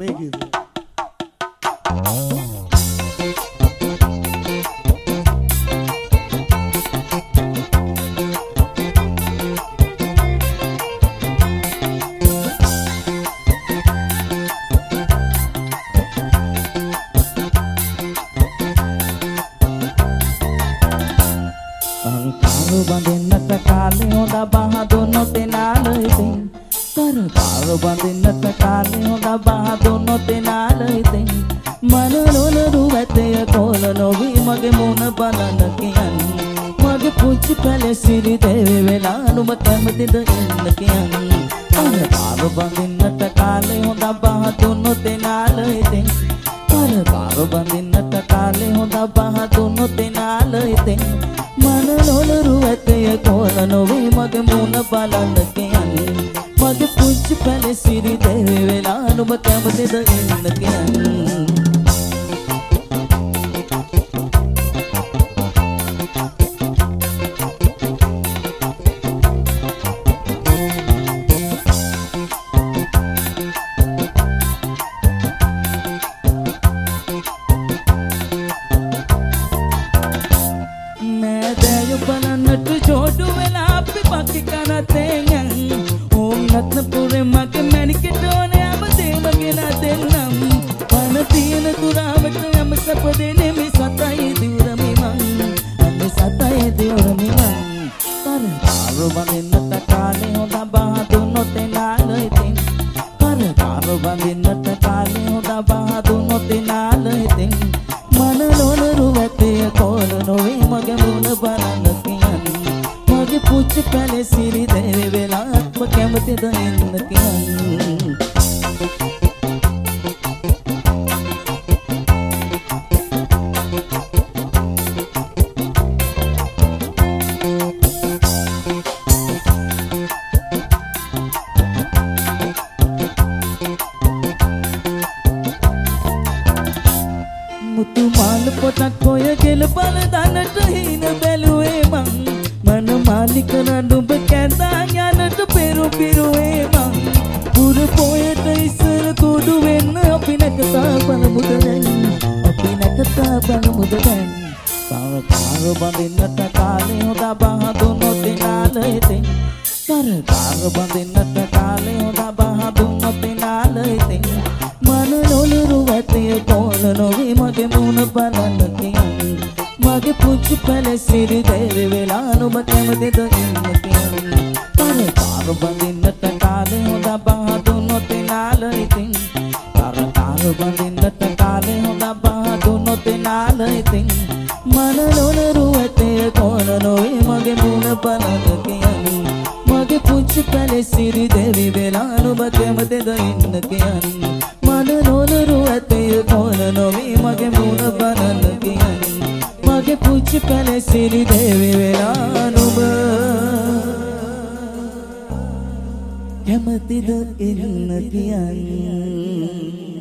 මේකද බඳින්නට කාලේ හොඳ බහ දුන්නොත් නාලෙතින් කරකාර බඳින්නට කාලේ හොඳ බහ දුන්නොත් නාලෙතින් මනරොලරු වැතය කොල නොවි මගේ මුණ බලන කියන්නේ මගේ පුංචි පැලේ සිරි දෙවි වෙලා නුඹ කැමතිද ඉන්න කියන්නේ කරකාර බඳින්නට කාලේ හොඳ බහ දුන්නොත් නාලෙතින් කරකාර බඳින්නට කාලේ හොඳ බහ දුන්නොත් නාලෙතින් මනරොලරු වැතය කොල නොවි මගේ මුණ බලන කියන්නේ මගේ පුංචි පැලේ සිරි දෙවි වෙලා නුඹ කැමතිද ඉන්න කියන්නේ बननट छोटू वेला पे बाकी करते हैं ओम रत्नपुरे मग मैंने के टोने अब देव गेला देलम पन तीन कुरावट हम सब देने में सताई दूर में मन हमें सताई दूर में मन कर कारो बंदिनट काले होदा बहादुर नोते नालते कर कारो बंदिनट काले होदा बहादुर नोते नालते मन लोन रुवते कोल नोवे मगे मुन बनन मगे पुच्छ पहले सिरी देवे वेला कැමතිද ඉන්න කියන්නේ මුතු මාල පොතක් ඔය ගෙල බල දනට හින බැලුවේ මං මාලික නඩුඹ කැඳා යනට පෙරු පිරුවේ මං පුර පොයට ඉස්සර කුඩු වෙන්න අපි නැකතා බලමුද දැන් අපි නැකතා බලමුද දැන් කරකාර බඳින්නට කාලේ හොඳ බහ දුන්නොත් නාලෙතින් කරකාර බඳින්නට කාලේ හොඳ බහ දුන්නොත් නාලෙතින් මන නොලරු වැතේ කොල නොවි මගේ මුණ බලන්න කියන්නේ මගේ පුංචි පැලේ සිරි දෙවි වෙලා නුඹ කැමතිද ඉන්න කියන්නේ කරකාර බඳින්නට කාලේ හොඳ බහ දුන්නොත් නාලෙතින් කරකාර බඳින්නට කාලේ හොඳ බහ දුන්නොත් නාලෙතින් මන නොලරු වැතේ කොල නොවි මගේ මුණ බලන්න කියන්නේ මගේ පුංචි පැලේ සිරි දෙවි වෙලා නුඹ කැමතිද ඉන්න කියන්නේ මන නොලරු වැතේ කොල නොවි මගේ මුණ බලන්න කියන්නේ මගේ පුංචි පැලේ සිරි දෙවි වෙලා නුඹ කැමතිද ඉන්න කියන්නේ